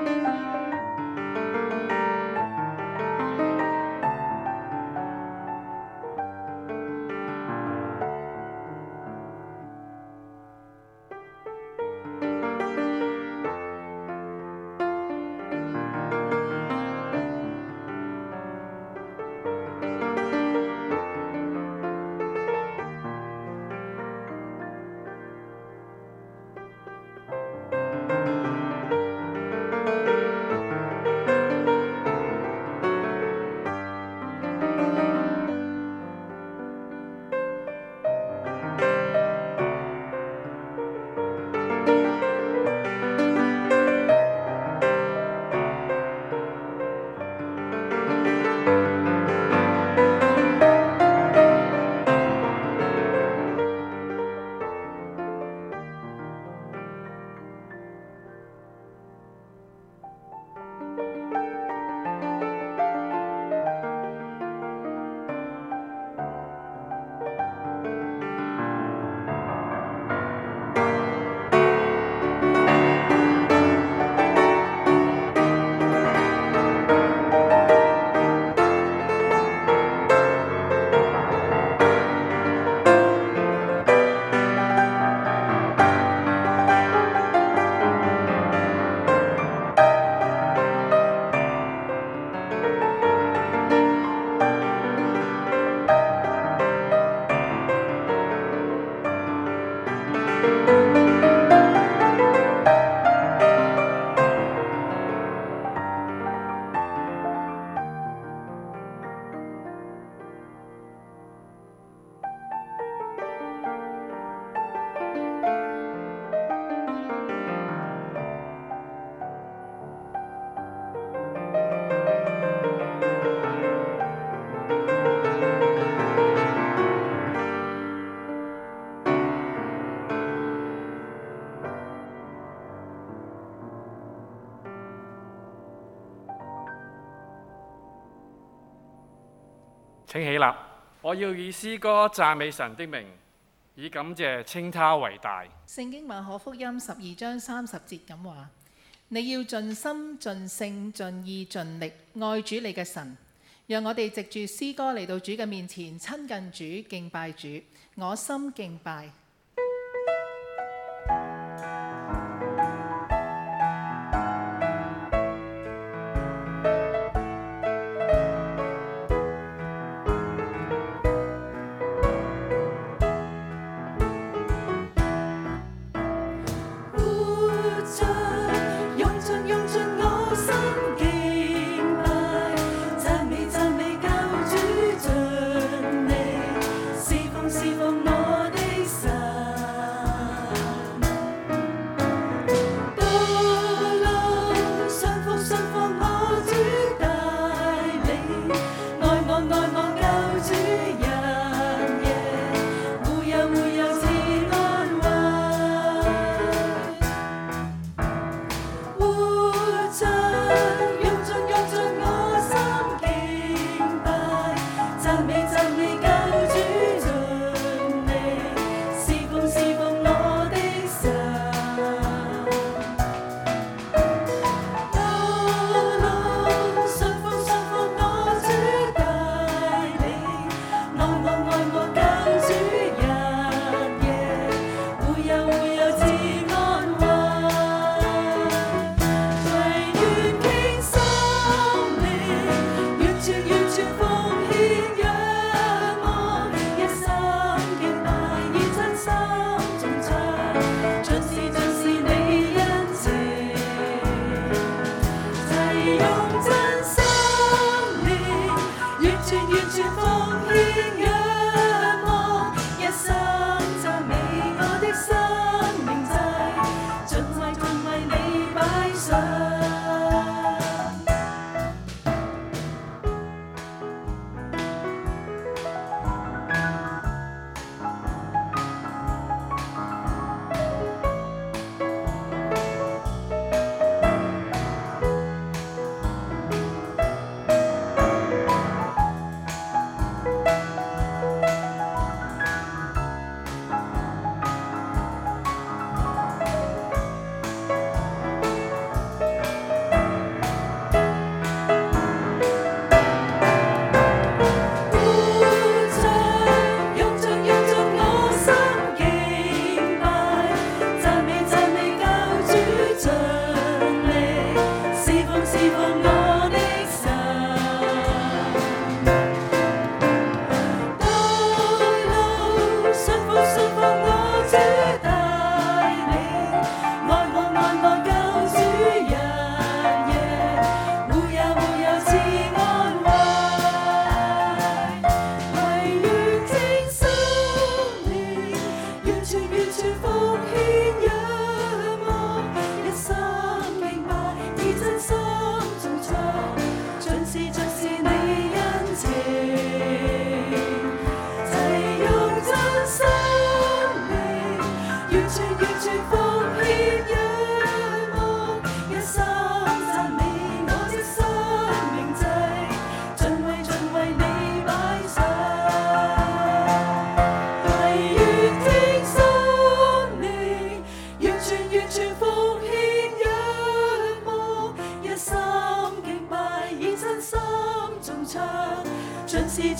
請起立，我要以詩歌讚美神的名，以感謝稱他為大。 聖經馬可福音12章30節咁話：你要盡心、盡性、盡意、盡力愛主你嘅神。讓我哋藉住詩歌嚟到主嘅面前，親近主、敬拜主。我心敬拜。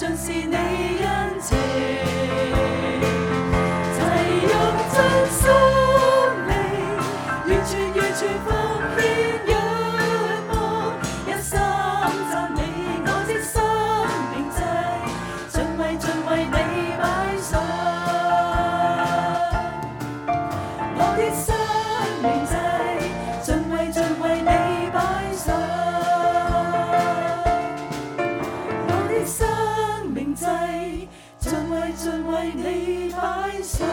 盡是你恩情，齊用盡生命，完全奉獻仰望，一心讚美我的生命祭，盡為你擺上，我的生命祭，盡為你擺上，我的生命祭，盡為你擺上。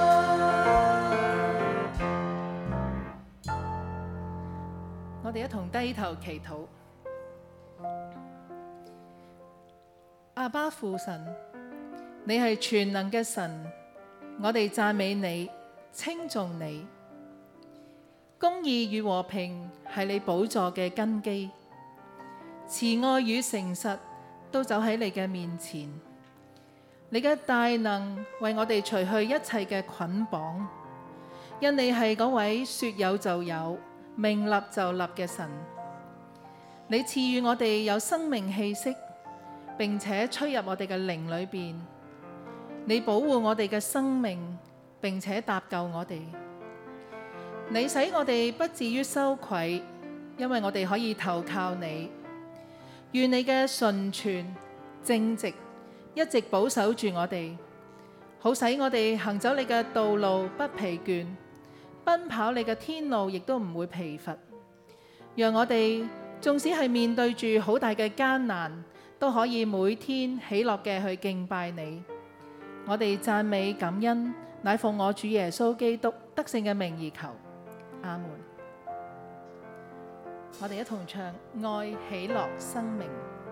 我哋一同低頭祈禱。阿爸父神，你係全能嘅神，我哋讚美你，稱頌你。公義與和平係你寶座嘅根基，慈愛與誠實都走喺你嘅面前。你嘅大能為我哋除去一切嘅捆綁，因你係嗰位說有就有，命立就立嘅神。你賜予我哋有生命氣息，並且吹入我哋嘅靈裏邊。你保護我哋嘅生命，並且搭救我哋。你使我哋不至於羞愧，因為我哋可以投靠你。願你嘅純全正直一直保守住我哋，好使我哋行走你嘅道路不疲倦，奔跑你嘅天路亦都唔會疲乏。讓我哋縱使係面對住好大嘅艱難，都可以每天喜樂嘅去敬拜你。我哋讚美感恩，乃奉我主耶穌基督得勝嘅名而求。阿門。我哋一同唱愛喜樂生命。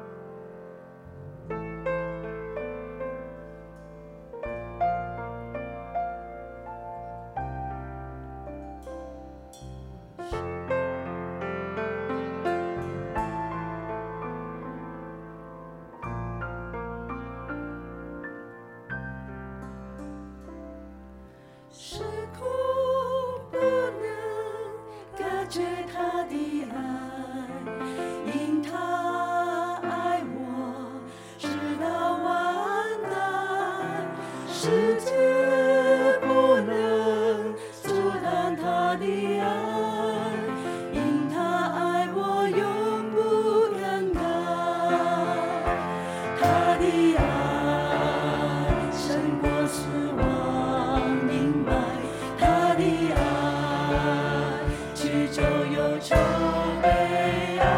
是苦不能隔絕他的愛，因他愛我直到萬代，世界不能阻擋他的愛，因他愛我永不更改，他的愛勝過死亡陰霾，他的愛去就有愁悲哀，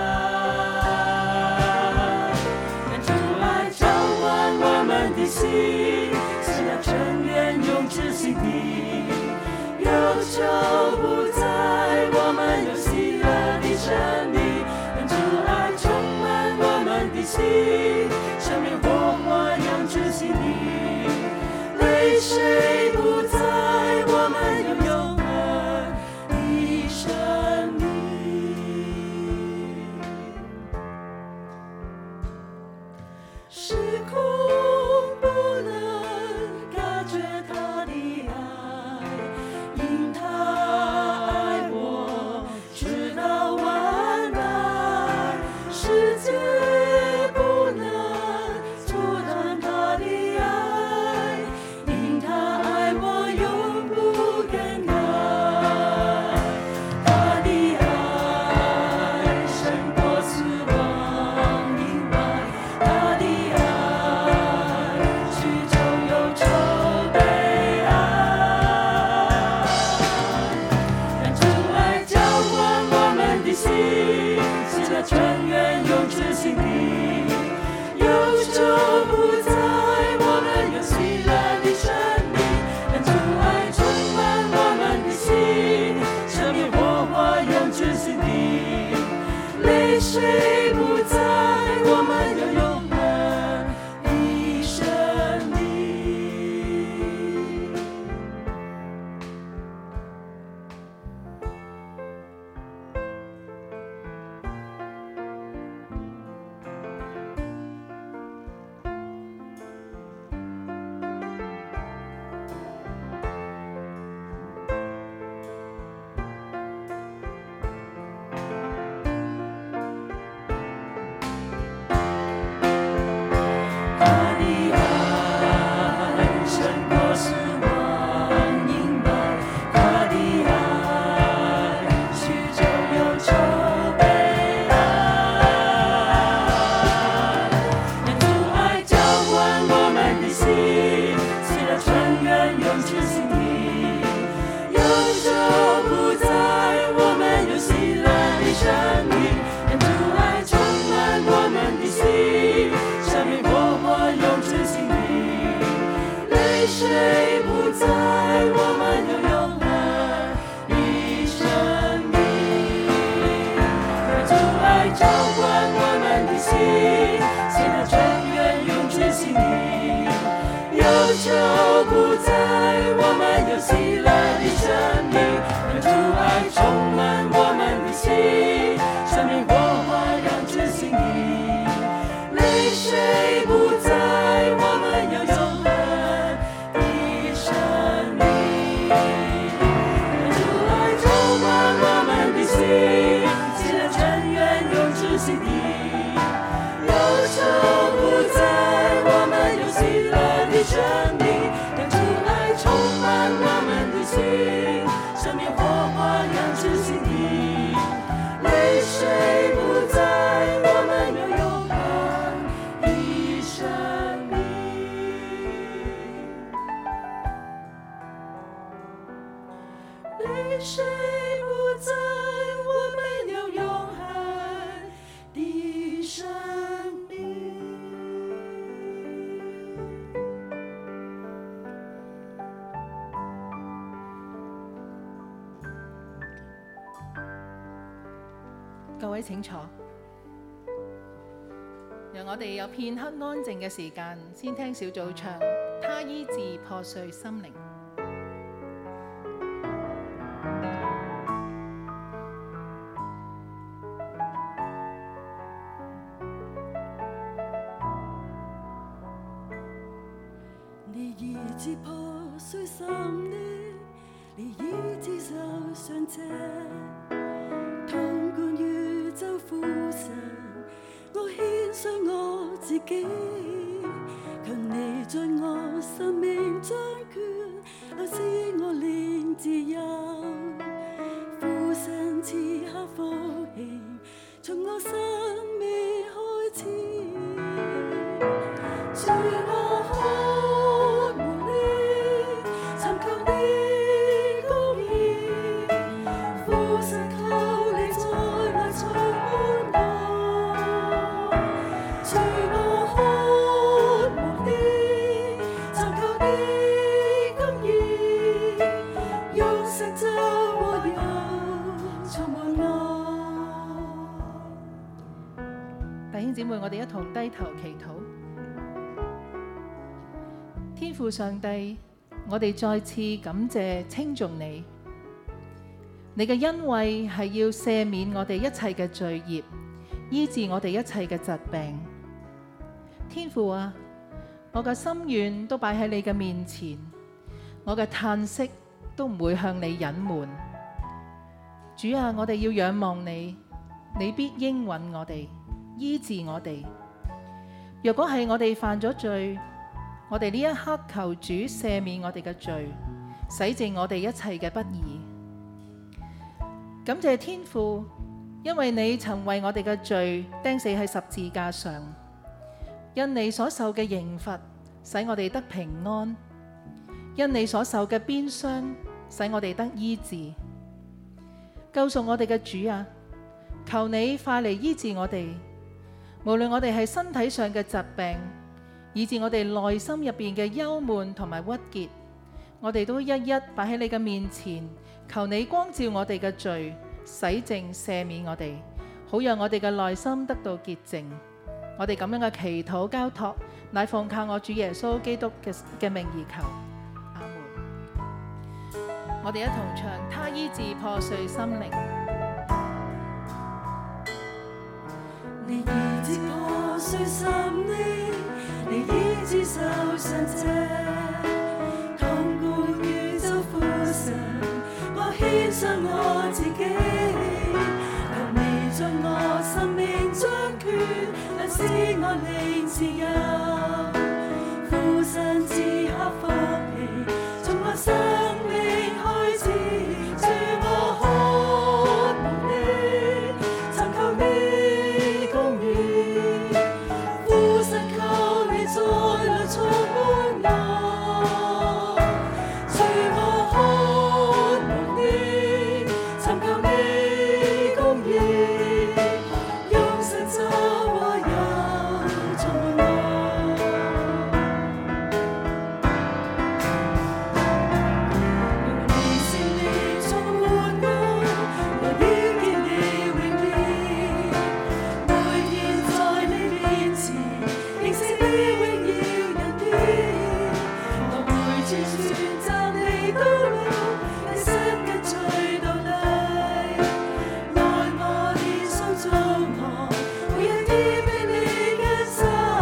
讓主愛澆灌我們的心，使那泉源永滯心底，憂愁不再，我們有喜樂的生命，讓主愛充滿我們的心，生命火花永滯心底，淚水不再，我們有永恆的生命。時空不能隔絕他的愛，因他愛我直到萬代，世界不能阻擋他的愛，因他愛我永不更改，他的愛勝過死亡陰霾，他的愛去就有愁悲哀，讓主愛澆灌我們的心，使那泉源永滯心底，憂愁不再，我們有喜樂的生命，讓主愛充滿我們的心，生命火花永滯心底，淚水不再，我們有永恆的生命。 水不在，我们有永恒的生命。主爱浇灌我们的心，现在全员永志心里。忧愁不在，我们有喜乐的生命。主爱充满我们的心，生命火花让志心里。泪水不在，我们有永恒的生命。主爱充满我们的心，喜乐全员永志心里。忧愁不在，我们有喜乐的生命。主爱充满我们的心，生命火花让志心里。泪水不在，我们有永恒的生命。泪水不在，我们有永恒的生命。 各位請坐，讓我哋有片刻安靜嘅時間，先聽小組唱《他醫治破碎心靈》。 你醫治破碎心靈，你醫治受傷者，統管宇宙父神，我獻上我自己，求你在我生命掌權，流使我靈自由，父神賜下福氣，從我生命開始，主我渴慕你，尋求你公義，父神求你再來充滿我，主我渴慕你，尋求你公義，用成就和有充滿我。 弟兄姊妹，我哋一同低頭祈禱。天父上帝，我哋再次感謝稱頌你。你嘅恩惠係要赦免我哋一切嘅罪孽，醫治我哋一切嘅疾病。天父啊，我嘅心願都擺喺你嘅面前，我嘅嘆息都唔會向你隱瞞。主啊，我哋要仰望你，你必應允我哋，醫治我哋。若果係我哋犯咗罪，我哋呢一刻求主赦免我哋嘅罪，洗淨我哋一切嘅不義。感謝天父，因為你曾為我哋嘅罪釘死喺十字架上，因你所受嘅刑罰，使我哋得平安；因你所受嘅鞭傷，使我哋得醫治。救贖我哋嘅主啊，求你快嚟醫治我哋，無論我哋係身體上嘅疾病，以致我哋內心入邊嘅憂悶同埋鬱結，我哋都一一擺喺你嘅面前，求你光照我哋嘅罪，洗淨赦免我哋，好讓我哋嘅內心得到潔淨。我哋咁樣嘅祈禱交託，乃奉靠我主耶穌基督嘅名而求。阿門。我哋一同唱《他醫治破碎心靈》。 你醫治破碎心靈，你醫治受傷者，統管宇宙父神，我獻上我自己，求你在我生命掌權，能使我靈自由，父神賜下福氣，從我生命開始，主我渴慕你，尋求你公義，父神求你再來充滿我，主我渴慕你，尋求你公義，用成就和有充滿我。 選擇你道路，一生跟隨到底。愛我的手觸我，每一天被你更新。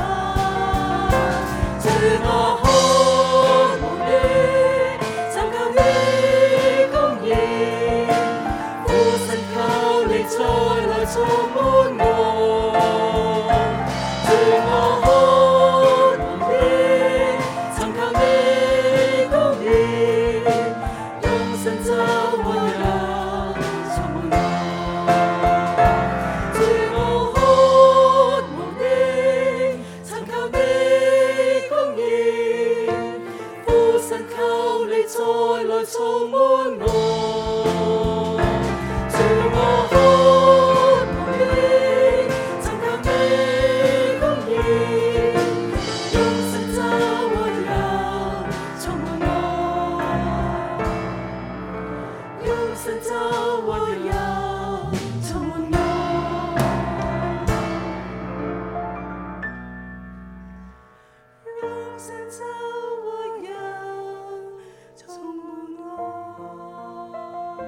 最我渴慕你，尋求你公義，呼聲靠你再來充滿我。最我渴慕你，尋求你公義，用神就溫柔充滿我。最我渴慕你，尋求你公義，呼聲靠你再來充滿我。最我渴慕你，尋求你公義，用神就溫柔充滿我，用神就溫柔充滿我，用神就溫柔充滿我。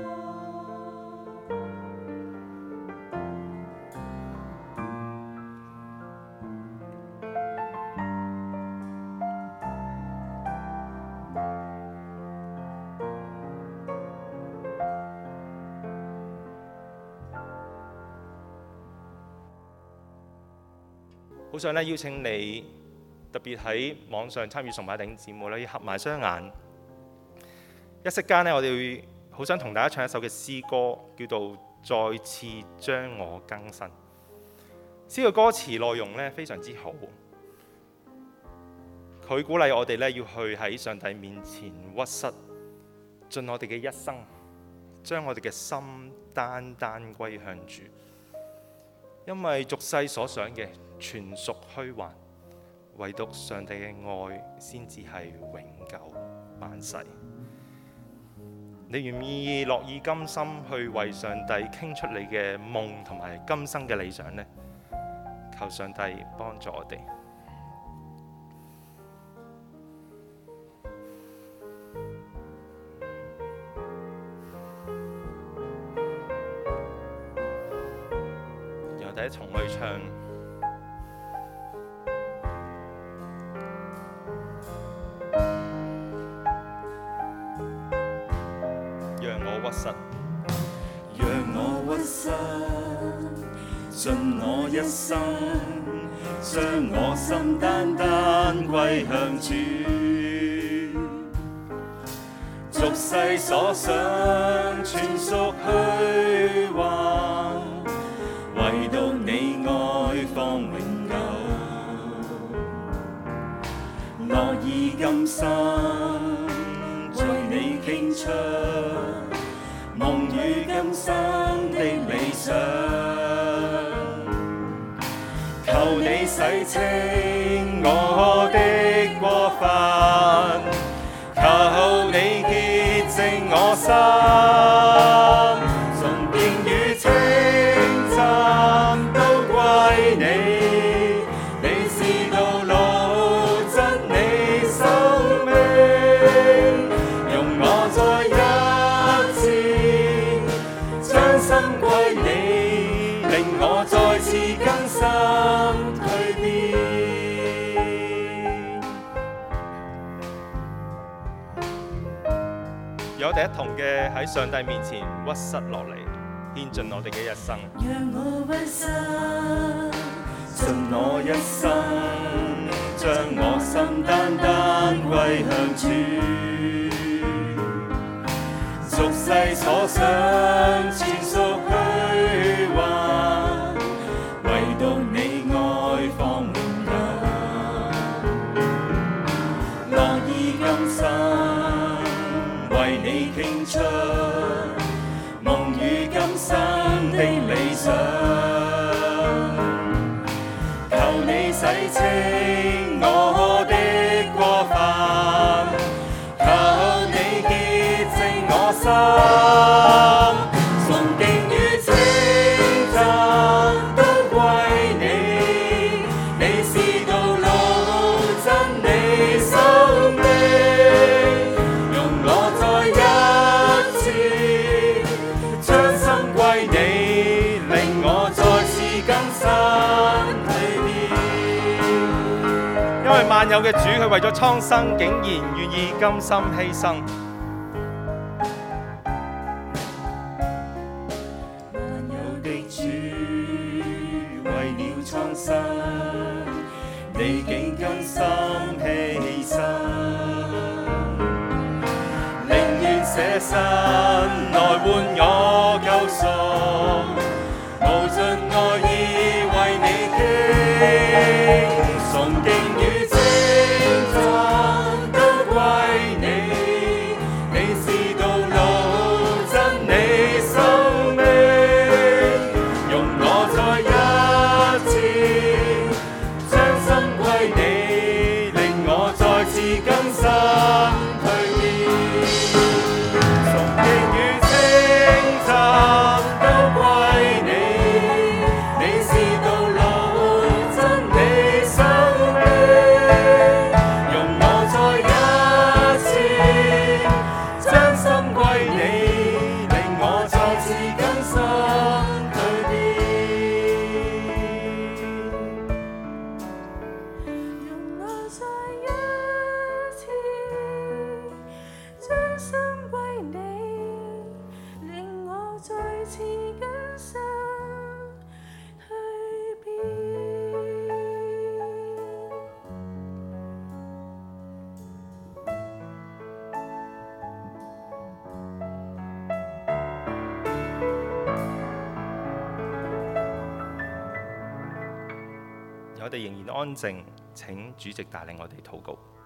好想咧邀請你，特別喺網上參與崇拜弟兄姊妹咧，要合埋雙眼。一息間咧，我哋會好想同大家唱一首嘅詩歌，叫做《再次將我更新》。詩嘅歌詞內容咧非常之好，佢鼓勵我哋咧要去喺上帝面前屈膝，盡我哋嘅一生，將我哋嘅心單單歸向主。因為俗世所想嘅全屬虛幻，唯獨上帝嘅愛先至係永久萬世。你願意樂意甘心去為上帝傾出你嘅夢同埋今生嘅理想呢？求上帝幫助我哋。由第一重去唱。讓我屈膝， 讓我屈膝，盡我一生，將我心單單歸向主。俗世所想全屬虛幻，唯獨你愛方永久。樂意甘心為你傾出夢與今生的理想，求你洗清我的過犯，求你潔淨我心，崇敬與稱讚都歸你，你是道路真理生命，容我再一次將心歸你，令我再次更新蛻變。 有我哋一同嘅喺上帝面前屈膝落嚟，獻盡我哋嘅一生。 讓我屈膝，盡我一生，將我心單單歸向主。俗世所想全屬虛幻，唯獨你愛方永久。樂意甘心為你傾出夢與今生的理想，求你洗清我的過犯，求你潔淨我心，崇敬與稱讚都歸你，你是道路真理生命。 萬有嘅主，佢為咗蒼生，竟然願意甘心犧牲。 萬有的主，為了蒼生，你竟甘心犧牲，寧願捨身來換我救贖，無盡愛意為你傾，崇敬與稱讚都歸你，你是道路真理生命，容我再一次將心歸你，令我再次更新蛻變，崇敬與稱讚都歸你，你是道路真理生命，容我再一次將心歸你，令我再次更新蛻變，容我再一次將心歸你，令我再次更新蛻變。 我哋仍然安靜，請主席帶領我哋禱告。